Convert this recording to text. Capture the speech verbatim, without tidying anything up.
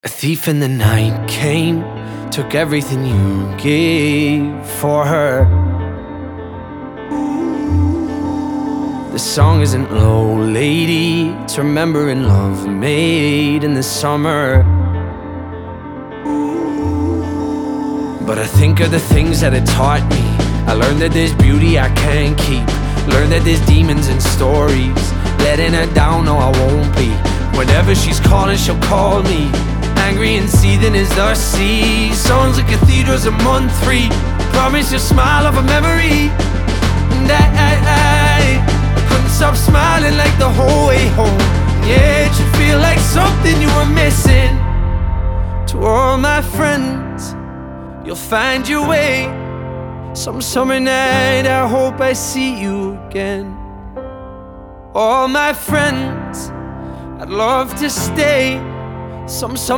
A thief in the night came, took everything you gave for her. This song isn't low, lady, it's remembering love made in the summer. But I think of the things that it taught me. I learned that there's beauty I can't keep. Learned that there's demons in stories. Letting her down, no I won't be. Whenever she's calling, she'll call me. Angry and seething as the sea. Songs like cathedrals a month three. Promise you'll smile of a memory. And I, I, I, I couldn't stop smiling like the whole way home. Yeah, it should feel like something you were missing. To all my friends, you'll find your way. Some summer night I hope I see you again. All my friends, I'd love to stay. Some summer